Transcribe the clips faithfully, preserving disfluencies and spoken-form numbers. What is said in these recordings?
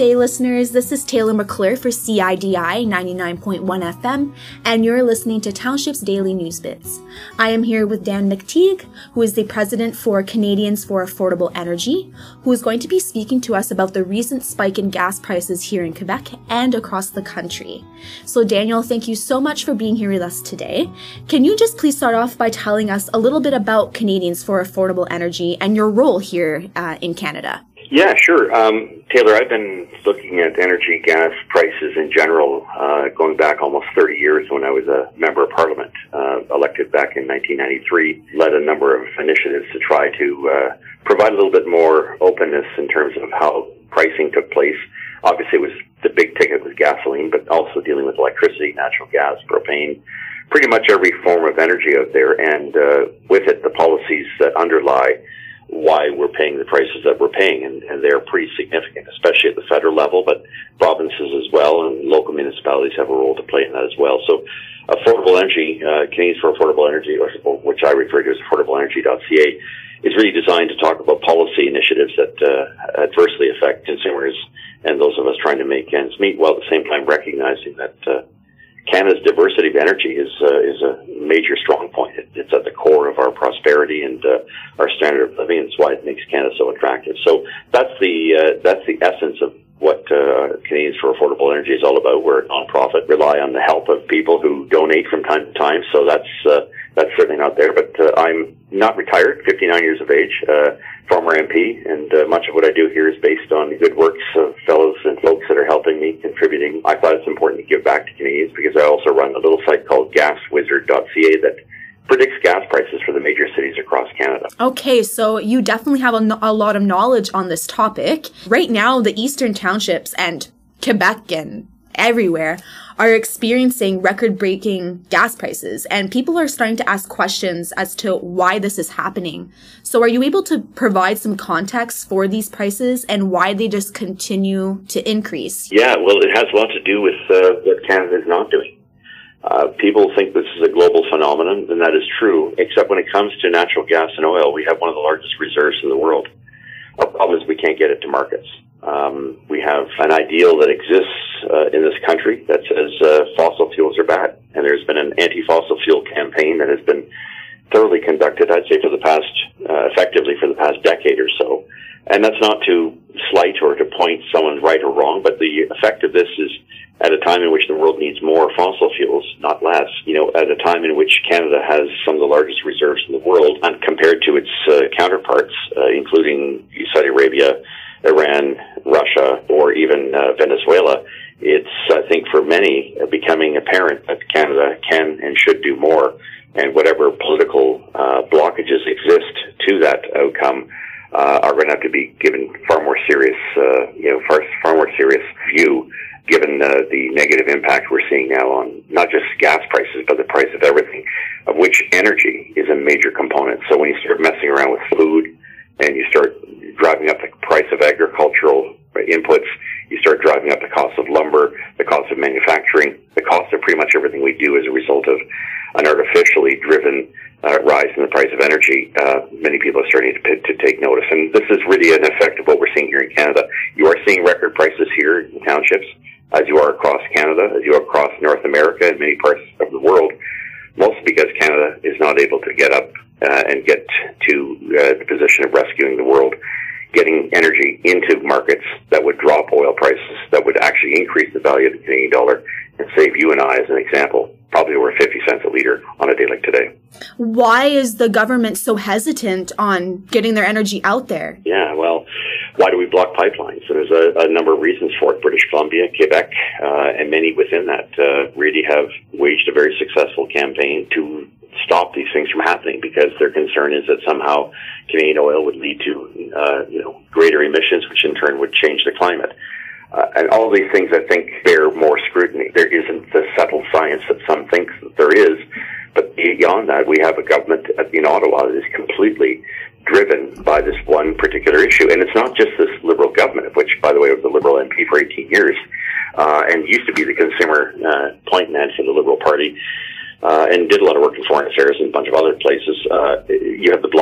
day, listeners. This is Taylor McClure for C I D I ninety-nine point one F M, and you're listening to Township's Daily News Bits. I am here with Dan McTeague, who is the president for Canadians for Affordable Energy, who is going to be speaking to us about the recent spike in gas prices here in Quebec and across the country. So, Daniel, thank you so much for being here with us today. Can you just please start off by telling us a little bit about Canadians for Affordable Energy and your role here uh, in Canada? Yeah, sure. Um, Taylor, I've been looking at energy gas prices in general, uh, going back almost thirty years when I was a member of Parliament, uh, elected back in nineteen ninety-three, led a number of initiatives to try to uh, provide a little bit more openness in terms of how pricing took place. Obviously, it was the big ticket was gasoline, but also dealing with electricity, natural gas, propane, pretty much every form of energy out there, and uh, with it, the policies that underlie why we're paying the prices that we're paying, and, and they're pretty significant, especially at the federal level, but provinces as well, and local municipalities have a role to play in that as well. So affordable energy, uh, Canadians for Affordable Energy, or which I refer to as affordable energy dot c a, is really designed to talk about policy initiatives that uh, adversely affect consumers and those of us trying to make ends meet, while at the same time recognizing that uh, Canada's diversity of energy is uh, is a major strong point. It, it's at the core of our prosperity and uh, our standard of living. It's why it makes Canada so attractive. So that's the uh, that's the essence of what uh, Canadians for Affordable Energy is all about. We're a nonprofit, rely on the help of people who donate from time to time. So that's uh, that's certainly not there. But uh, I'm not retired, fifty-nine years of age, uh, former M P, and uh, much of what I do here is based on the good works of fellows and folks that are helping me, contributing. I thought it's important to give back to Canadians because I also run a little site called gas wizard dot c a that predicts gas prices for the major cities across Canada. Okay, so you definitely have a, a lot of knowledge on this topic. Right now, the Eastern Townships and Quebec and everywhere are experiencing record-breaking gas prices, and people are starting to ask questions as to why this is happening. So are you able to provide some context for these prices and why they just continue to increase? Yeah, well, it has a lot to do with uh, what Canada is not doing. Uh, people think this is a global phenomenon, and that is true, except when it comes to natural gas and oil, we have one of the largest reserves in the world. Our problem is we can't get it to markets. Um, we have an ideal that exists uh, in this country that says uh, fossil fuels are bad, and there's been an anti-fossil fuel campaign that has been thoroughly conducted, I'd say, for the past, uh, effectively for the past decade or so. And that's not to slight or to point someone right or wrong, but the effect of this is at a time in which the world needs more fossil fuels, not less, you know, at a time in which Canada has some of the largest reserves in the world, and compared to its uh, counterparts, uh, including Saudi Arabia, Iran, Russia, or even uh, Venezuela, it's, I think, for many, uh, becoming apparent that Canada can and should do more, and whatever political uh, blockages exist to that outcome uh, are going to have to be given far more serious, uh, you know, far, far more serious view, given uh, the negative impact we're seeing now on not just gas prices, but the price of everything, of which energy is a major component. So when you start messing around with food and you start driving up the price of agricultural inputs, you start driving up the cost of lumber, the cost of manufacturing, the cost of pretty much everything we do as a result of an artificially driven uh, rise in the price of energy. Uh, many people are starting to, to take notice. And this is really an effect of what we're seeing here in Canada. You are seeing record prices here in townships, as you are across Canada, as you are across North America and many parts of the world, mostly because Canada is not able to get up uh, and get to uh, the position of rescuing the world, getting energy into markets that would drop oil prices, that would actually increase the value of the Canadian dollar and save you and I, as an example, probably over fifty cents a litre on a day like today. Why is the government so hesitant on getting their energy out there? Yeah, well, why do we block pipelines? So there's a, a number of reasons for it. British Columbia, Quebec, uh, and many within that uh, really have waged a very successful campaign to stop these things from happening, because their concern is that somehow Canadian oil would lead to, uh, you know, greater emissions, which in turn would change the climate. Uh, and all these things, I think, bear more scrutiny. There isn't the subtle science that some think that there is. But beyond that, we have a government in Ottawa that is completely driven by this one particular issue. And it's not just this Liberal government, of which, by the way, I was a Liberal M P for eighteen years, uh, and used to be the consumer uh, point man for the Liberal Party, uh, and did a lot of work in foreign affairs and a bunch of other places. Uh, you have the Bloc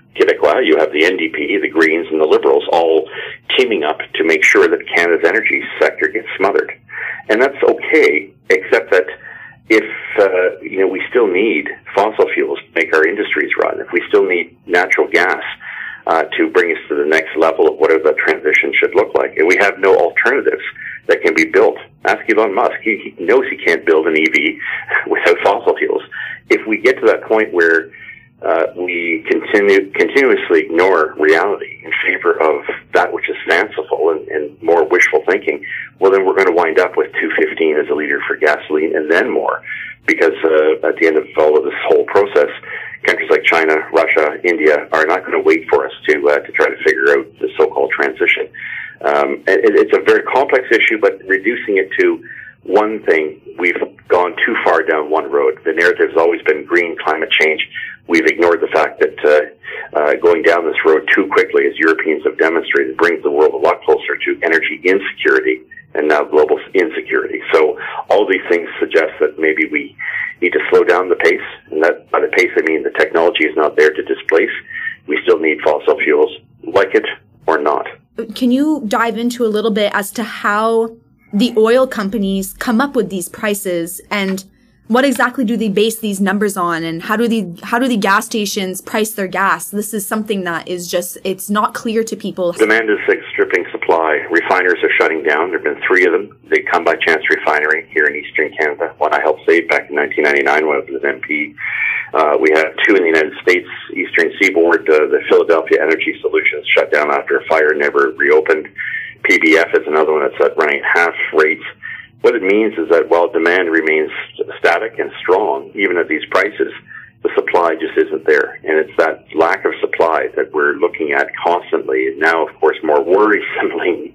Québécois, you have the N D P, the Greens, and the Liberals all teaming up to make sure that Canada's energy sector gets smothered. And that's okay, except that if, uh, you know, we still need fossil fuels to make our industries run, if we still need natural gas uh, to bring us to the next level of whatever that transition should look like, and we have no alternatives that can be built. Ask Elon Musk. He, he knows he can't build an E V without fossil fuels. If we get to that point where uh, we continue continuously ignore reality in favor of that which is fanciful and, and more wishful thinking, well, then we're going to wind up with two fifteen as a liter for gasoline and then more, because uh, at the end of all of this whole process, countries like China, Russia, India are not going to wait for us to uh, to try to figure out the so-called transition. Um, it, it's a very complex issue, but reducing it to one thing, we've gone too far down one road. The narrative has always been green climate change. We've ignored the fact that uh, uh, going down this road too quickly, as Europeans have demonstrated, brings the world a lot closer to energy insecurity and now global insecurity. So all these things suggest that maybe we need to slow down the pace, and that by the pace I mean the technology is not there to displace. We still need fossil fuels, like it or not. Can you dive into a little bit as to how the oil companies come up with these prices, and what exactly do they base these numbers on, and how do the how do the gas stations price their gas? This is something that is just, it's not clear to people. Demand is outstripping supply. Refiners are shutting down. There have been three of them. They Come By Chance Refinery here in Eastern Canada, one I helped save back in nineteen ninety-nine when I was an M P. Uh, we have two in the United States, Eastern Seaboard. Uh, the Philadelphia Energy Solutions shut down after a fire, never reopened. P B F is another one that's at running at half rates. What it means is that while demand remains static and strong, even at these prices, the supply just isn't there. And it's that lack of supply that we're looking at constantly. And now, of course, more worrisomely,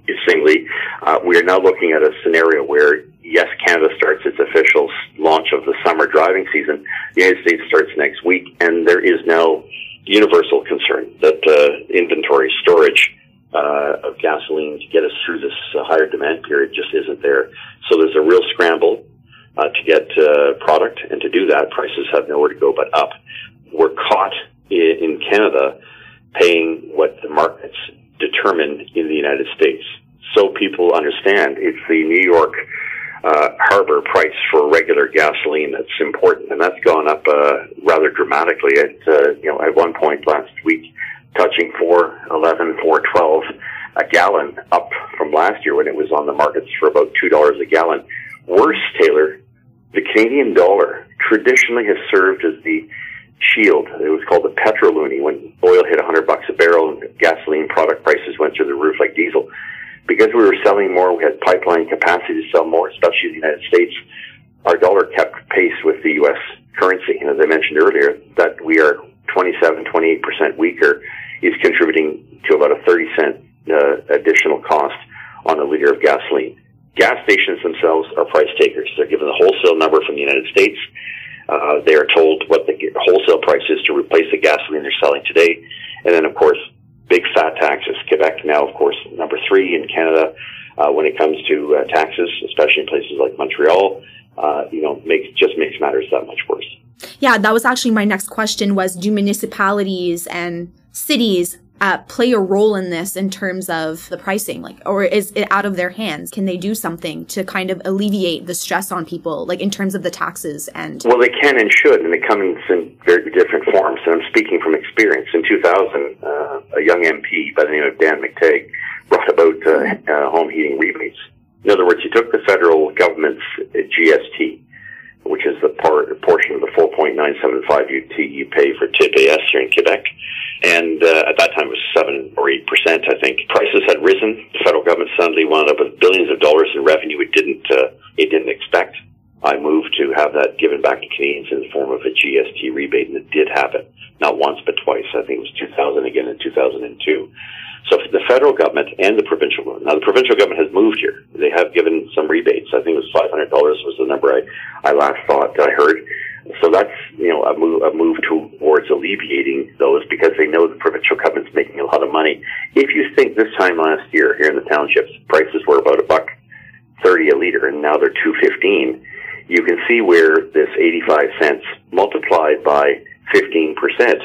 uh, we are now looking at a scenario where, yes, Canada starts its official launch of the summer driving season. The United States starts next week, and there is now universal concern that uh, inventory storage Uh, of gasoline to get us through this uh, higher demand period just isn't there. So there's a real scramble uh, to get uh, product, and to do that, prices have nowhere to go but up. We're caught in, in Canada paying what the markets determine in the United States. So people understand it's the New York uh, harbor price for regular gasoline that's important, and that's gone up uh, rather dramatically. At uh, you know, at one point last week, touching four eleven, four twelve a gallon, up from last year when it was on the markets for about two dollars a gallon. Worse, Taylor, the Canadian dollar traditionally has served as the shield. It was called the petroloonie when oil hit one hundred bucks a barrel and gasoline product prices went through the roof like diesel. Because we were selling more, we had pipeline capacity to sell more, especially in the United States. Our dollar kept pace with the U S currency. And as I mentioned earlier, that we are twenty-seven, twenty-eight percent weaker is contributing to about a thirty cent uh, additional cost on a liter of gasoline. Gas stations themselves are price takers. They're given the wholesale number from the United States. Uh, they are told what the wholesale price is to replace the gasoline they're selling today. And then, of course, big fat taxes. Quebec now, of course, number three in Canada uh, when it comes to uh, taxes, especially in places like Montreal. Uh, you know, makes just makes matters that much worse. Yeah, that was actually my next question, was do municipalities and cities uh, play a role in this in terms of the pricing? Like, or is it out of their hands? Can they do something to kind of alleviate the stress on people, like in terms of the taxes? And well, they can and should, and they come in some very different forms. And I'm speaking from experience. In two thousand, uh, a young M P by the name of Dan McTeague brought about uh, uh, home heating rebates. In other words, he took the federal government's G S T, which is the part, portion of the four point nine seven five you, you pay for T P S here in Quebec. And uh, at that time it was seven or eight percent, I think. Prices had risen. The federal government suddenly wound up with billions of dollars in revenue it didn't, uh, it didn't expect. I moved to have that given back to Canadians in the form of a G S T rebate, and it did happen. Not once, but twice. I think it was two thousand again in two thousand two. So the federal government and the provincial government. Now, the provincial government has moved here. They have given some rebates. I think it was five hundred dollars was the number I, I last thought I heard. So that's, you know, a move, a move towards alleviating those, because they know the provincial government's making a lot of money. If you think this time last year here in the townships, prices were about a buck thirty a liter, and now they're two fifteen, you can see where this eighty-five cents multiplied by fifteen percent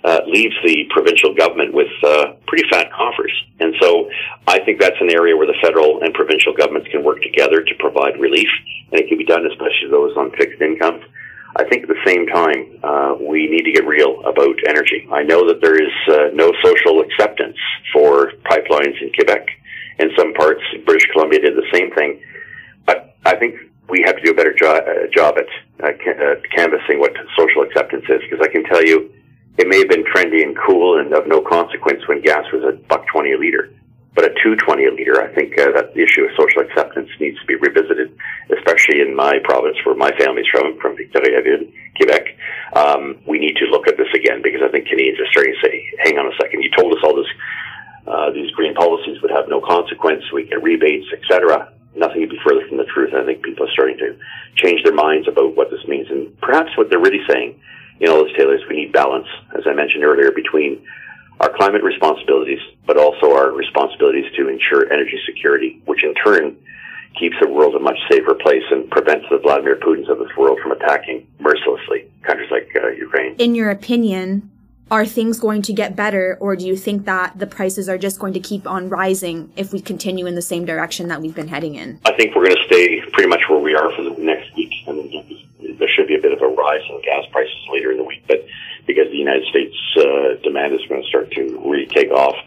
uh, leaves the provincial government with uh, pretty fat coffers. And so I think that's an area where the federal and provincial governments can work together to provide relief, and it can be done especially those on fixed incomes. I think at the same time, uh, we need to get real about energy. I know that there is uh, no social acceptance for pipelines in Quebec. In some parts, British Columbia did the same thing. But I think we have to do a better jo- uh, job at uh, ca- uh, canvassing what social acceptance is, because I can tell you it may have been trendy and cool and of no consequence when gas was a buck twenty a liter. But at two twenty a liter, I think uh, that the issue of social acceptance needs to be revisited, especially in my province where my family's from, from Victoriaville, Quebec. Um, we need to look at this again, because I think Canadians are starting to say, hang on a second, you told us all this, uh, these green policies would have no consequence, we get rebates, et cetera. Nothing could be further from the truth. I think people are starting to change their minds about what this means. And perhaps what they're really saying, you know, Taylor, is we need balance, as I mentioned earlier, between our climate responsibilities, but also our responsibilities to ensure energy security, which in turn keeps the world a much safer place and prevents the Vladimir Putins of this world from attacking mercilessly countries like uh, Ukraine. In your opinion, are things going to get better, or do you think that the prices are just going to keep on rising if we continue in the same direction that we've been heading in? I think we're going to stay pretty much where we are for the next week. And there should be a bit of a rise in gas prices later in the week, but because the United States uh, demand is going to start to really take off,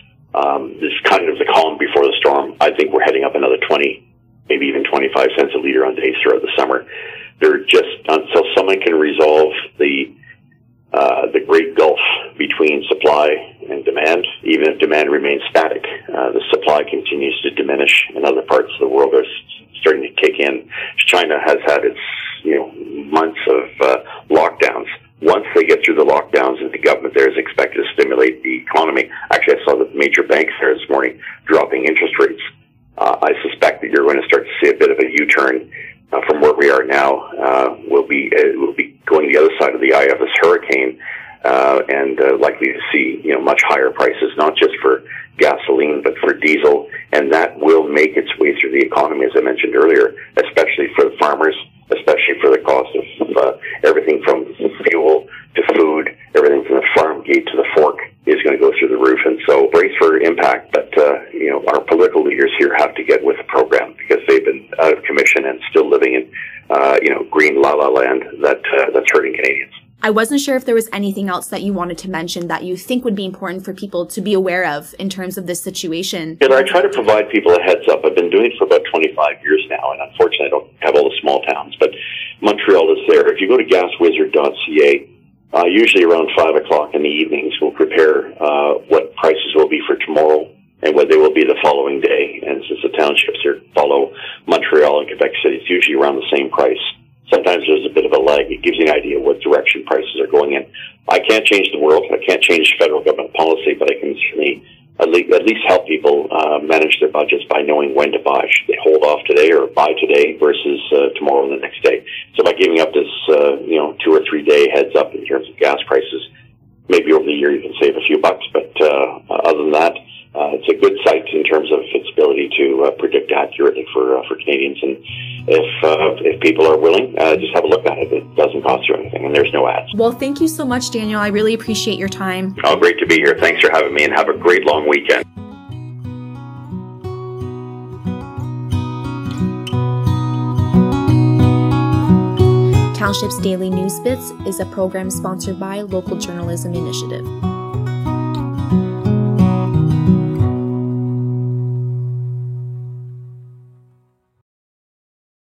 um, this kind of the calm before the storm. I think we're heading up another twenty, maybe even twenty-five cents a liter on days throughout the summer. They're just, until someone can resolve the Uh, the great gulf between supply and demand, even if demand remains static, uh, the supply continues to diminish, and other parts of the world are starting to kick in. China has had its, you know, months of uh, lockdowns. Once they get through the lockdowns, and the government there is expected to stimulate the economy. Actually, I saw the major banks there this morning dropping interest rates. Uh, I suspect that you're going to start to see a bit of a U-turn Uh, from where we are now. Uh, we'll be uh, we'll be going the other side of the eye of this hurricane, uh, and uh, likely to see, you know, much higher prices, not just for gasoline but for diesel, and that will make its way through the economy, as I mentioned earlier, especially for the farmers, especially for the cost of uh, everything from fuel to food, everything from the farm gate to the fork is going to go through the roof. And so brace for impact, but uh, you know, our political leaders here have to get with the program, because they've been out of commission and still living in uh, you know, green la la land that uh, that's hurting Canadians. I wasn't sure if there was anything else that you wanted to mention that you think would be important for people to be aware of in terms of this situation. And I try to provide people a heads up. I've been doing it for about twenty-five years now, and unfortunately I don't have all the small towns, but Montreal is there. If you go to gas wizard dot c a, uh, usually around five o'clock in the evenings, we'll prepare uh, what prices will be for tomorrow and what they will be the following day. And since the townships here follow Montreal and Quebec City, it's usually around the same price. Sometimes there's a bit of a lag. It gives you an idea of what direction prices are going in. I can't change the world. I can't change federal government policy, but I can certainly at least, at least help people uh, manage their budgets by knowing when to buy. Should they hold off today or buy today versus uh, tomorrow and the next day? So by giving up this, uh, you know, two or three day heads up in terms of gas prices, maybe over the year you can save a few bucks, but uh, other than that, Uh, it's a good site in terms of its ability to uh, predict accurately for uh, for Canadians. And if uh, if people are willing, uh, just have a look at it. It doesn't cost you anything, and there's no ads. Well, thank you so much, Daniel. I really appreciate your time. Oh, great to be here. Thanks for having me, and have a great long weekend. Township's Daily News Bits is a program sponsored by Local Journalism Initiative.